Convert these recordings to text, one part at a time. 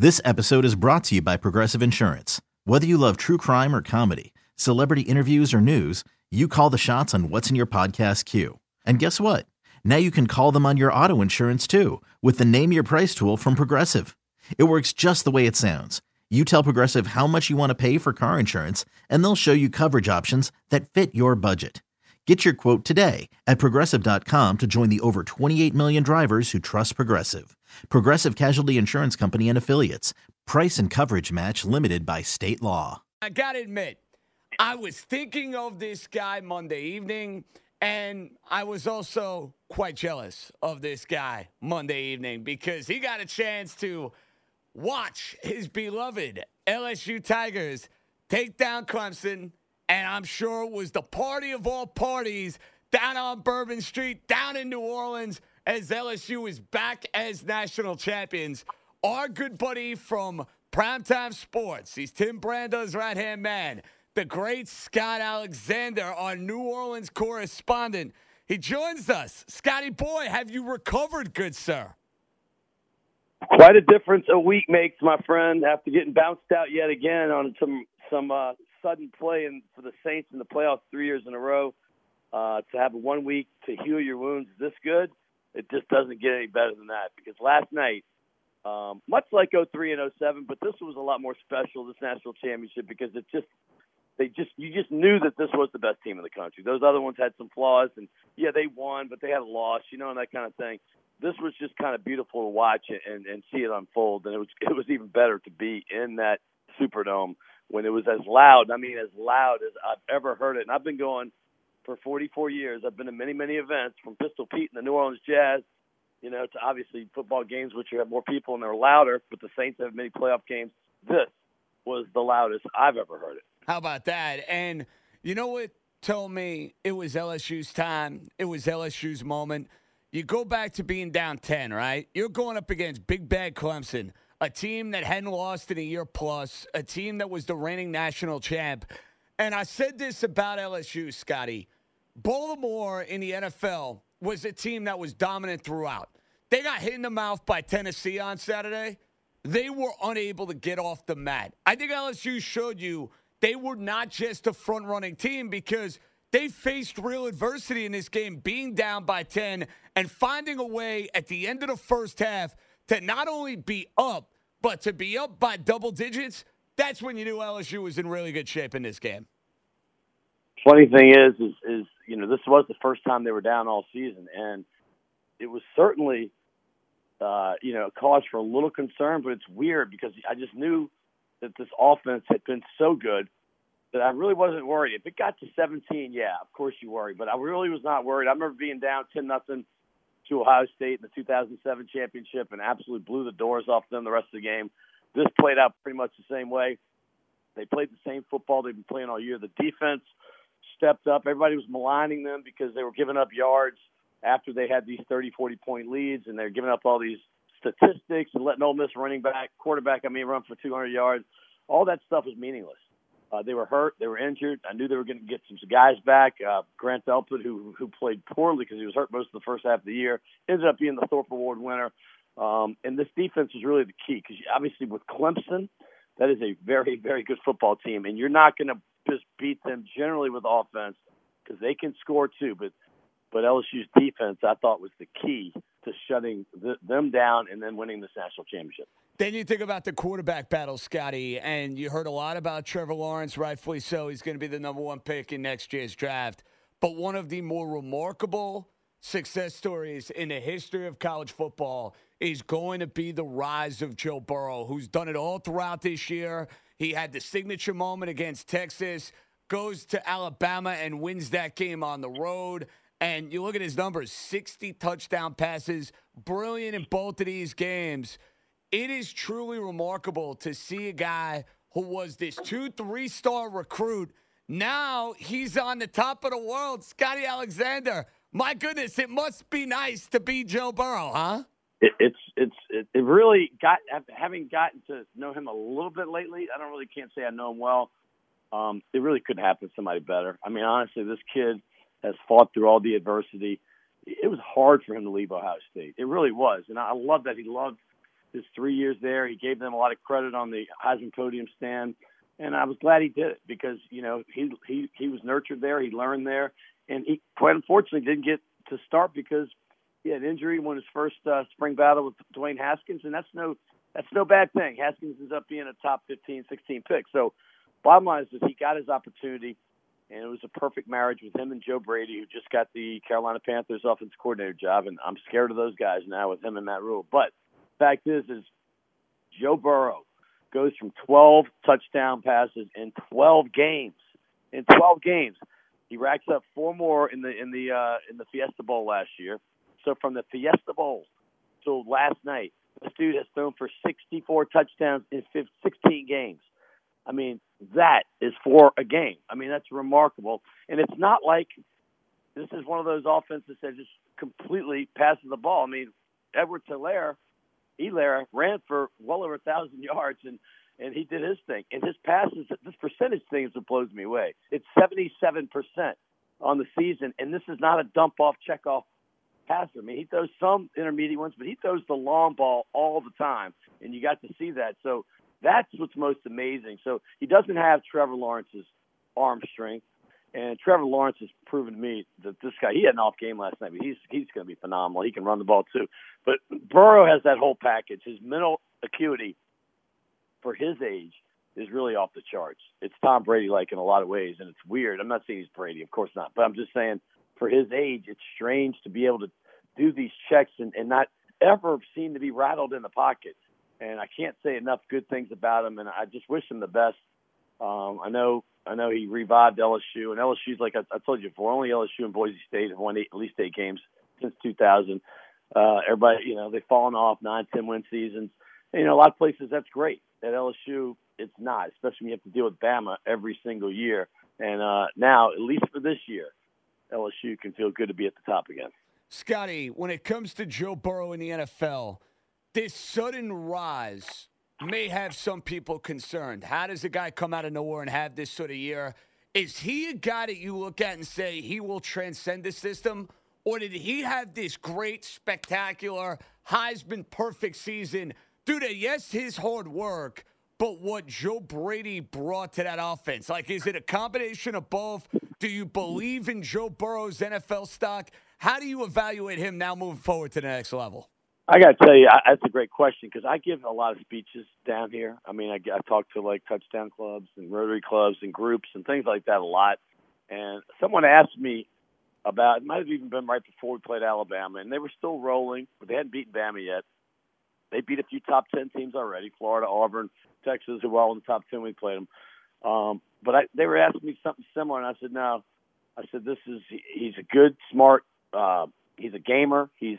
This episode is brought to you by Progressive Insurance. Whether you love true crime or comedy, celebrity interviews or news, you call the shots on what's in your podcast queue. And guess what? Now you can call them on your auto insurance too with the Name Your Price tool from Progressive. It works just the way it sounds. You tell Progressive how much you want to pay for car insurance, and they'll show you coverage options that fit your budget. Get your quote today at Progressive.com to join the over 28 million drivers who trust Progressive. Progressive Casualty Insurance Company and Affiliates. Price and coverage match limited by state law. I got to admit, I was thinking of this guy Monday evening, and I was also quite jealous of this guy Monday evening because he got a chance to watch his beloved LSU Tigers take down Clemson, and I'm sure it was the party of all parties down on Bourbon Street, down in New Orleans, as LSU is back as national champions. Our good buddy from Primetime Sports, he's Tim Brando's right-hand man, the great Scott Alexander, our New Orleans correspondent. He joins us. Scotty boy, have you recovered, good sir? Quite a difference a week makes, my friend, after getting bounced out yet again on some sudden play for the Saints in the playoffs 3 years in a row. To have 1 week to heal your wounds this good, it just doesn't get any better than that. Because last night, much like 03 and 07, but this was a lot more special, this national championship, because you just knew that this was the best team in the country. Those other ones had some flaws, and yeah, they won, but they had a loss, and that kind of thing. This was just kind of beautiful to watch and see it unfold, and it was even better to be in that Superdome when it was as loud as I've ever heard it. And I've been going for 44 years. I've been to many, many events, from Pistol Pete and the New Orleans Jazz, to obviously football games, which you have more people and they're louder, but the Saints have many playoff games. This was the loudest I've ever heard it. How about that? And you know what told me it was LSU's time? It was LSU's moment. You go back to being down 10, right? You're going up against Big Bad Clemson, a team that hadn't lost in a year plus, a team that was the reigning national champ. And I said this about LSU, Scotty. Baltimore in the NFL was a team that was dominant throughout. They got hit in the mouth by Tennessee on Saturday. They were unable to get off the mat. I think LSU showed you they were not just a front-running team because they faced real adversity in this game, being down by 10 and finding a way at the end of the first half to not only be up, but to be up by double digits. That's when you knew LSU was in really good shape in this game. Funny thing is this was the first time they were down all season, and it was certainly, a cause for a little concern, but it's weird because I just knew that this offense had been so good that I really wasn't worried. If it got to 17, yeah, of course you worry, but I really was not worried. I remember being down 10-0 to Ohio State in the 2007 championship and absolutely blew the doors off them the rest of the game. This played out pretty much the same way. They played the same football they've been playing all year. The defense stepped up. Everybody was maligning them because they were giving up yards after they had these 30, 40-point leads, and they're giving up all these statistics and letting Ole Miss quarterback run for 200 yards. All that stuff was meaningless. They were hurt. They were injured. I knew they were going to get some guys back. Grant Delpit, who played poorly because he was hurt most of the first half of the year, ended up being the Thorpe Award winner. And this defense is really the key because obviously with Clemson, that is a very, very good football team, and you're not going to just beat them generally with offense because they can score too. But LSU's defense, I thought, was the key to shutting them down and then winning this national championship. Then you think about the quarterback battle, Scotty, and you heard a lot about Trevor Lawrence, rightfully so. He's going to be the number one pick in next year's draft. But one of the more remarkable success stories in the history of college football is going to be the rise of Joe Burrow, who's done it all throughout this year. He had the signature moment against Texas, goes to Alabama and wins that game on the road. And you look at his numbers, 60 touchdown passes, brilliant in both of these games. It is truly remarkable to see a guy who was this 2-3-star recruit. Now he's on the top of the world, Scotty Alexander. My goodness, it must be nice to be Joe Burrow, huh? It really got, having gotten to know him a little bit lately, can't say I know him well. It really couldn't happen to somebody better. I mean, honestly, this kid has fought through all the adversity. It was hard for him to leave Ohio State. It really was. And I love that he loved his 3 years there. He gave them a lot of credit on the Heisman podium stand, and I was glad he did it because, he was nurtured there. He learned there, and he quite unfortunately didn't get to start because he had injury when his first spring battle with Dwayne Haskins, and that's no bad thing. Haskins ends up being a top 15, 16 pick. So bottom line is he got his opportunity, and it was a perfect marriage with him and Joe Brady, who just got the Carolina Panthers offensive coordinator job, and I'm scared of those guys now with him and Matt Rule. But the fact is Joe Burrow goes from 12 touchdown passes in 12 games. In 12 games, he racks up 4 more in the Fiesta Bowl last year. So from the Fiesta Bowl till last night, this dude has thrown for 64 touchdowns in 16 games. I mean, that is for a game. I mean, that's remarkable. And it's not like this is one of those offenses that just completely passes the ball. I mean, Edwards Helaire ran for well over 1,000 yards, and he did his thing. And his passes, this percentage thing is what blows me away. It's 77% on the season, and this is not a dump-off, check-off passer. I mean, he throws some intermediate ones, but he throws the long ball all the time, and you got to see that. So that's what's most amazing. So he doesn't have Trevor Lawrence's arm strength, and Trevor Lawrence has proven to me that this guy, he had an off game last night, but he's going to be phenomenal. He can run the ball too. But Burrow has that whole package. His mental acuity for his age is really off the charts. It's Tom Brady-like in a lot of ways, and it's weird. I'm not saying he's Brady, of course not, but I'm just saying for his age, it's strange to be able to do these checks and not ever seem to be rattled in the pocket. And I can't say enough good things about him, and I just wish him the best. I know he revived LSU, and LSU's like I told you before, only LSU and Boise State have won at least 8 games since 2000. Everybody, they've fallen off 9-10 win seasons. And, a lot of places that's great. At LSU, it's not, especially when you have to deal with Bama every single year. And now, at least for this year, LSU can feel good to be at the top again. Scotty, when it comes to Joe Burrow in the NFL, this sudden rise may have some people concerned. How does a guy come out of nowhere and have this sort of year? Is he a guy that you look at and say he will transcend the system? Or did he have this great, spectacular, Heisman perfect season due to, yes, his hard work, but what Joe Brady brought to that offense? Like, is it a combination of both? Do you believe in Joe Burrow's NFL stock? How do you evaluate him now moving forward to the next level? I got to tell you, that's a great question because I give a lot of speeches down here. I mean, I talk to like touchdown clubs and Rotary clubs and groups and things like that a lot. And someone asked me about, it might have even been right before we played Alabama, and they were still rolling, but they hadn't beaten Bama yet. They beat a few top 10 teams already, Florida, Auburn, Texas, who were all in the top 10 we played them. But they were asking me something similar, and I said, no. I said, he's a good, smart, he's a gamer, he's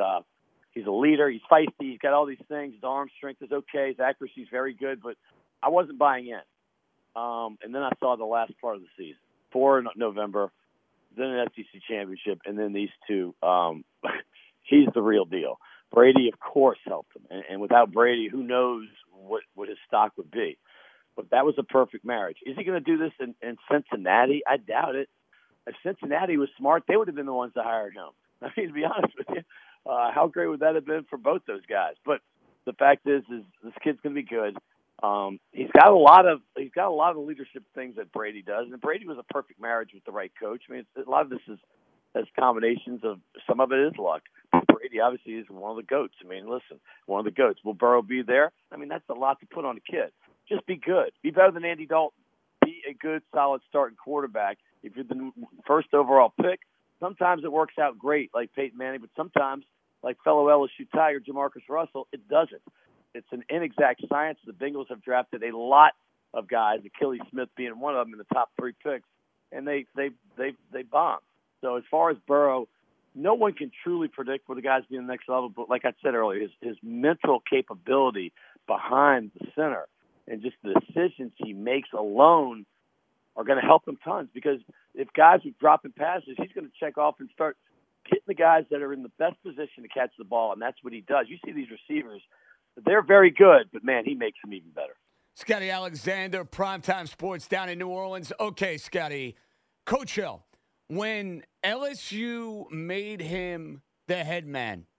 a leader, he's feisty, he's got all these things, his arm strength is okay, his accuracy is very good, but I wasn't buying in. And then I saw the last part of the season, 4 in November, then an SEC championship, and then these two. He's the real deal. Brady, of course, helped him. And without Brady, who knows what his stock would be. But that was a perfect marriage. Is he going to do this in Cincinnati? I doubt it. If Cincinnati was smart, they would have been the ones that hired him. I mean, to be honest with you, how great would that have been for both those guys? But the fact is this kid's going to be good. He's got a lot of leadership things that Brady does, and Brady was a perfect marriage with the right coach. I mean, a lot of this has combinations of some of it is luck. Brady obviously is one of the GOATs. I mean, listen, one of the GOATs. Will Burrow be there? I mean, that's a lot to put on a kid. Just be good. Be better than Andy Dalton. Be a good, solid starting quarterback. If you're the first overall pick, sometimes it works out great, like Peyton Manning, but sometimes, like fellow LSU Tiger Jamarcus Russell, it doesn't. It's an inexact science. The Bengals have drafted a lot of guys, Achilles Smith being one of them in the top 3 picks, and they bombed. So as far as Burrow, no one can truly predict where the guy's being the next level. But like I said earlier, his mental capability behind the center and just the decisions he makes alone are going to help him tons. Because if guys are dropping passes, he's going to check off and start hitting the guys that are in the best position to catch the ball, and that's what he does. You see these receivers, they're very good, but, man, he makes them even better. Scotty Alexander, Primetime Sports down in New Orleans. Okay, Scotty, Coach Hill, when LSU made him the head man,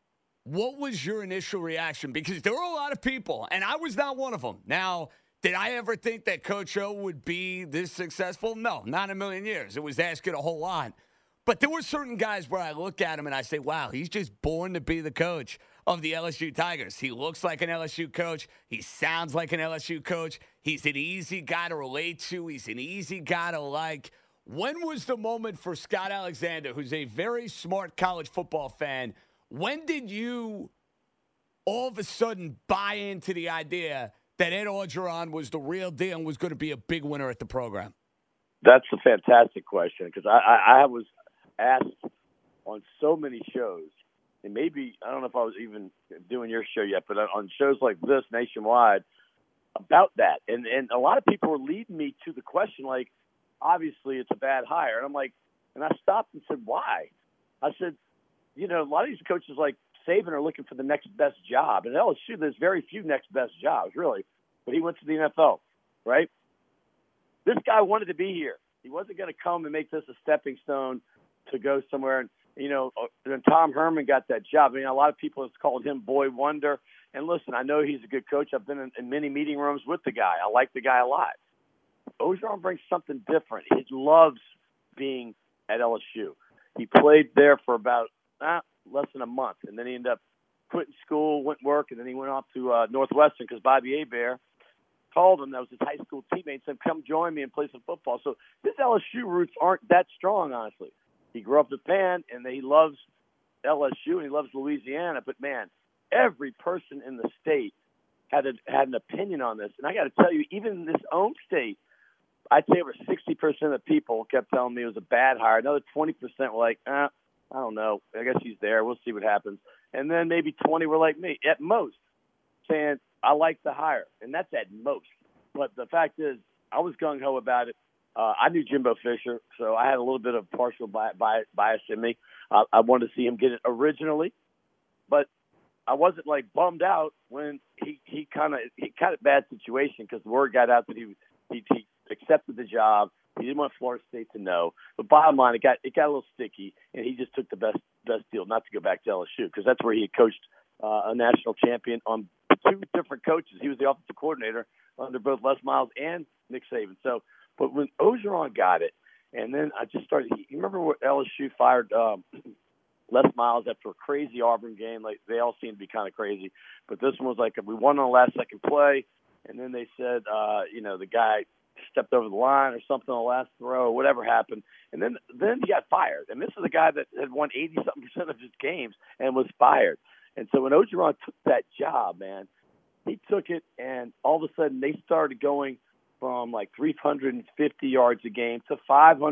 What was your initial reaction? Because there were a lot of people, and I was not one of them. Now, did I ever think that Coach O would be this successful? No, not in a million years. It was asking a whole lot. But there were certain guys where I look at him and I say, wow, he's just born to be the coach of the LSU Tigers. He looks like an LSU coach. He sounds like an LSU coach. He's an easy guy to relate to. He's an easy guy to like. When was the moment for Scott Alexander, who's a very smart college football fan, when did you all of a sudden buy into the idea that Ed Orgeron was the real deal and was going to be a big winner at the program? That's a fantastic question because I was asked on so many shows, and maybe, I don't know if I was even doing your show yet, but on shows like this nationwide about that. And a lot of people were leading me to the question, like, obviously it's a bad hire. And I'm like, and I stopped and said, why? I said, a lot of these coaches like Saban are looking for the next best job. And LSU, there's very few next best jobs, really. But he went to the NFL, right? This guy wanted to be here. He wasn't going to come and make this a stepping stone to go somewhere. And, when Tom Herman got that job, a lot of people have called him Boy Wonder. And listen, I know he's a good coach. I've been in many meeting rooms with the guy. I like the guy a lot. Orgeron brings something different. He loves being at LSU. He played there for about less than a month, and then he ended up quitting school, went to work, and then he went off to Northwestern because Bobby Hebert called him. That was his high school teammate, said, come join me and play some football. So his LSU roots aren't that strong, honestly. He grew up a fan, and he loves LSU, and he loves Louisiana. But, man, every person in the state had an opinion on this. And I got to tell you, even in this own state, I'd say over 60% of the people kept telling me it was a bad hire. Another 20% were like, I don't know. I guess he's there. We'll see what happens. And then maybe 20 were like me, at most, saying, I like the hire. And that's at most. But the fact is, I was gung-ho about it. I knew Jimbo Fisher, so I had a little bit of partial bias in me. I wanted to see him get it originally. But I wasn't, bummed out when he kind of a bad situation because the word got out that he accepted the job. He didn't want Florida State to know. But bottom line, it got a little sticky, and he just took the best deal not to go back to LSU because that's where he had coached a national champion on two different coaches. He was the offensive coordinator under both Les Miles and Nick Saban. So, but when Orgeron got it, and then I just started. You remember what LSU fired Les Miles after a crazy Auburn game? Like they all seemed to be kind of crazy, but this one was like we won on the last second play, and then they said, the guy stepped over the line or something on the last throw or whatever happened. And then he got fired. And this is a guy that had won 80-something% of his games and was fired. And so when Orgeron took that job, man, he took it and all of a sudden they started going from 350 yards a game to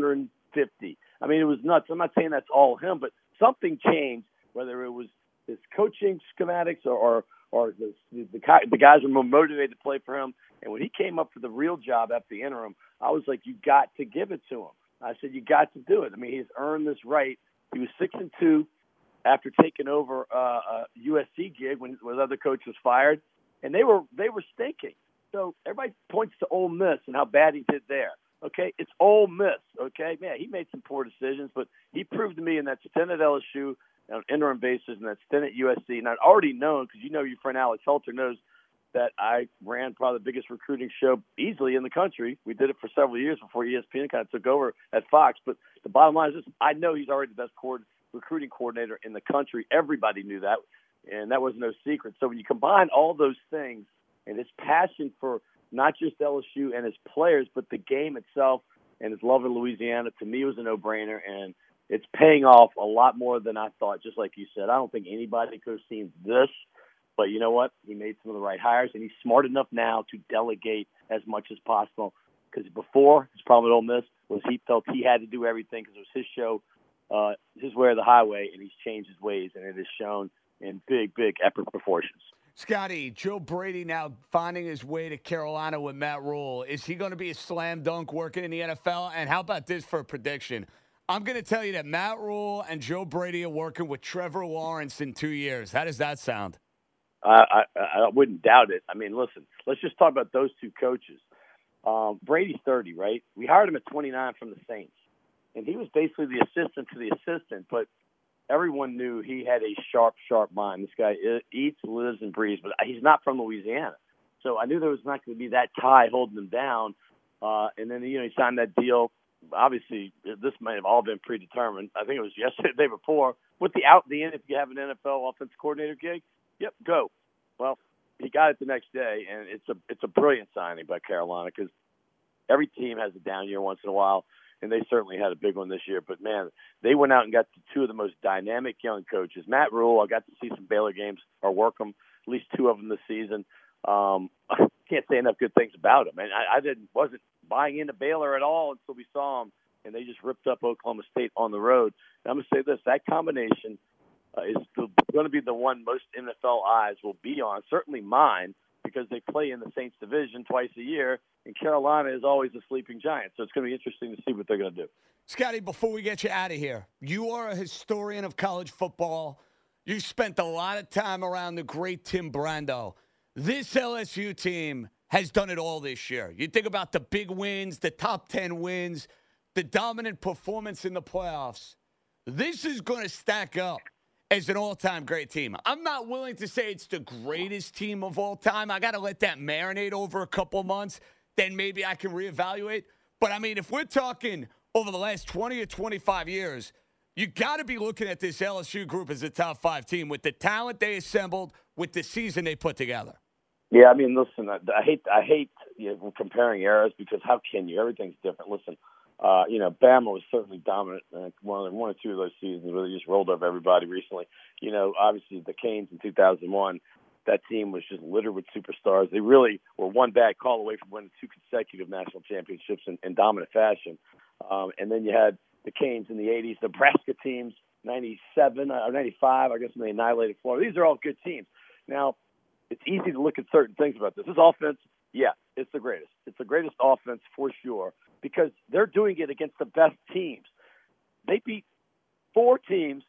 550. I mean, it was nuts. I'm not saying that's all him, but something changed, whether it was his coaching schematics or the guys were more motivated to play for him. And when he came up for the real job after the interim, I was like, you got to give it to him. I said, you got to do it. I mean, he's earned this right. He was 6-2 after taking over a USC gig when the other coach was fired, and they were stinking. So everybody points to Ole Miss and how bad he did there. Okay, it's Ole Miss. Okay, man, he made some poor decisions, but he proved to me in that stint at LSU on an interim basis and that stint at USC, and I'd already known because your friend Alex Helter knows that I ran probably the biggest recruiting show easily in the country. We did it for several years before ESPN kind of took over at Fox. But the bottom line is this: I know he's already the best recruiting coordinator in the country. Everybody knew that, and that was no secret. So when you combine all those things and his passion for not just LSU and his players, but the game itself and his love of Louisiana, to me it was a no-brainer, and it's paying off a lot more than I thought, just like you said. I don't think anybody could have seen this. But you know what? He made some of the right hires, and he's smart enough now to delegate as much as possible. Because before, his problem at Ole Miss was he felt he had to do everything because it was his show, his way or the highway, and he's changed his ways, and it is shown in big, big epic proportions. Scotty, Joe Brady now finding his way to Carolina with Matt Rule. Is he going to be a slam dunk working in the NFL? And how about this for a prediction? I'm going to tell you that Matt Rule and Joe Brady are working with Trevor Lawrence in 2 years. How does that sound? I wouldn't doubt it. I mean, listen, let's just talk about those two coaches. Brady's 30, right? We hired him at 29 from the Saints, and he was basically the assistant to the assistant. But everyone knew he had a sharp, sharp mind. This guy eats, lives, and breathes, but he's not from Louisiana. So I knew there was not going to be that tie holding him down. And then, he signed that deal. Obviously, this might have all been predetermined. I think it was yesterday, the day before. With the in, if you have an NFL offensive coordinator gig, yep, go. Well, he got it the next day, and it's a brilliant signing by Carolina because every team has a down year once in a while, and they certainly had a big one this year. But, man, they went out and got two of the most dynamic young coaches. Matt Rule, I got to see some Baylor games or work them, at least two of them this season. I can't say enough good things about him. And I wasn't buying into Baylor at all until we saw him, and they just ripped up Oklahoma State on the road. And I'm going to say this, that combination is going to be the one most NFL eyes will be on, certainly mine, because they play in the Saints division twice a year, and Carolina is always a sleeping giant. So it's going to be interesting to see what they're going to do. Scotty, before we get you out of here, you are a historian of college football. You spent a lot of time around the great Tim Brando. This LSU team has done it all this year. You think about the big wins, the top 10 wins, the dominant performance in the playoffs. This is going to stack up as an all-time great team. I'm not willing to say it's the greatest team of all time. I got to let that marinate over a couple months. Then maybe I can reevaluate. But, I mean, if we're talking over the last 20 or 25 years, you got to be looking at this LSU group as a top 5 team with the talent they assembled, with the season they put together. Yeah, I mean, listen, I hate comparing eras because how can you? Everything's different. Listen, Bama was certainly dominant one or two of those seasons where they just rolled over everybody recently. Obviously the Canes in 2001, that team was just littered with superstars. They really were one bad call away from winning 2 consecutive national championships in dominant fashion. And then you had the Canes in the 80s, Nebraska teams, 97 or 95, I guess, when they annihilated Florida. These are all good teams. Now, it's easy to look at certain things about this. This offense, yeah, it's the greatest. It's the greatest offense for sure because they're doing it against the best teams. They beat 5 teams,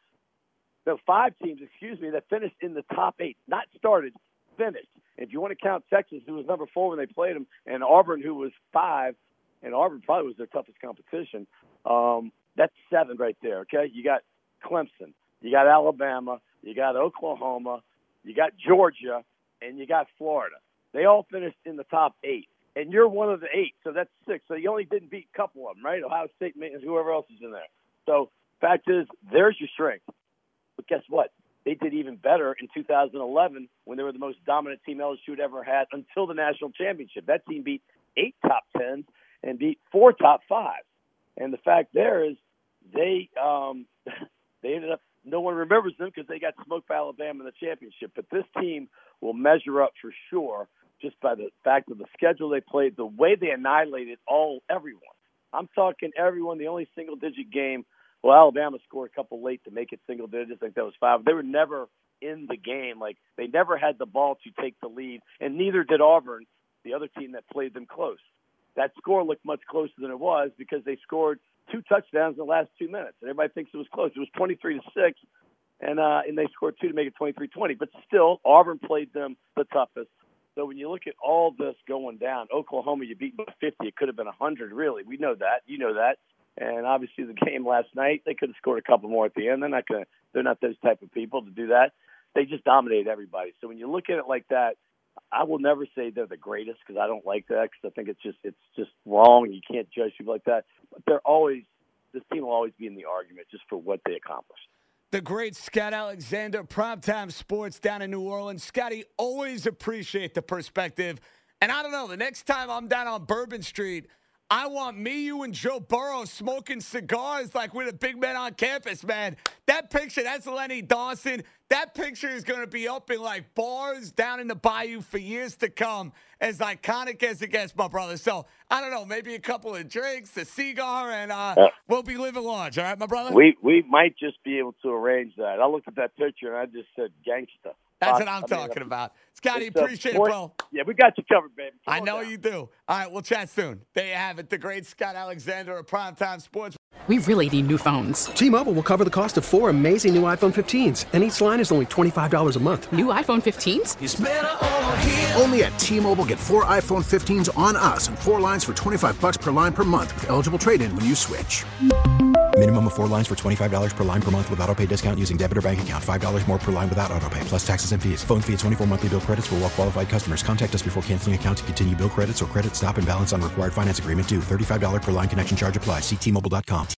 that finished in the top 8. Not started, finished. If you want to count Texas, who was number 4 when they played them, and Auburn, who was 5, and Auburn probably was their toughest competition, that's 7 right there, okay? You got Clemson. You got Alabama. You got Oklahoma. You got Georgia. And you got Florida. They all finished in the top 8. And you're one of the 8, so that's 6. So you only didn't beat a couple of them, right? Ohio State, whoever else is in there. So fact is, there's your strength. But guess what? They did even better in 2011 when they were the most dominant team LSU had ever had until the national championship. That team beat 8 top 10s and beat 4 top 5s. And the fact there is they ended up, no one remembers them because they got smoked by Alabama in the championship. But this team will measure up for sure just by the fact of the schedule they played, the way they annihilated everyone. I'm talking everyone. The only single-digit game, well, Alabama scored a couple late to make it single digits. I think that was 5. They were never in the game. Like, they never had the ball to take the lead, and neither did Auburn, the other team that played them close. That score looked much closer than it was because they scored 2 touchdowns in the last 2 minutes, and everybody thinks it was close. It was 23-6, and they scored 2 to make it 23-20. But still, Auburn played them the toughest. So when you look at all this going down, Oklahoma, you beat by 50. It could have been 100, really. We know that. You know that. And obviously the game last night, they could have scored a couple more at the end. They're not those type of people to do that. They just dominated everybody. So when you look at it like that, I will never say they're the greatest because I don't like that because I think it's just wrong and you can't judge people like that. But this team will always be in the argument just for what they accomplished. The great Scott Alexander, Primetime Sports down in New Orleans. Scotty, always appreciate the perspective. And I don't know, the next time I'm down on Bourbon Street, I want me, you, and Joe Burrow smoking cigars like we're the big men on campus, man. That picture, that's Lenny Dawson. That picture is going to be up in, like, bars down in the bayou for years to come, as iconic as it gets, my brother. So, I don't know, maybe a couple of drinks, a cigar, and we'll be living large. All right, my brother? We might just be able to arrange that. I looked at that picture, and I just said gangsta. That's what I'm talking about. Scotty, appreciate it, bro. Yeah, we got you covered, baby. I know you do. All right, we'll chat soon. There you have it, the great Scott Alexander of Primetime Sports. We really need new phones. T-Mobile will cover the cost of 4 amazing new iPhone 15s, and each line is only $25 a month. New iPhone 15s? It's better over here. Only at T-Mobile, get 4 iPhone 15s on us and 4 lines for $25 per line per month with eligible trade-in when you switch. Minimum of 4 lines for $25 per line per month with autopay discount using debit or bank account. $5 more per line without autopay, plus taxes and fees. Phone fee at 24 monthly bill credits for well qualified customers. Contact us before canceling account to continue bill credits or credit stop and balance on required finance agreement due. $35 per line connection charge applies. See T-Mobile.com.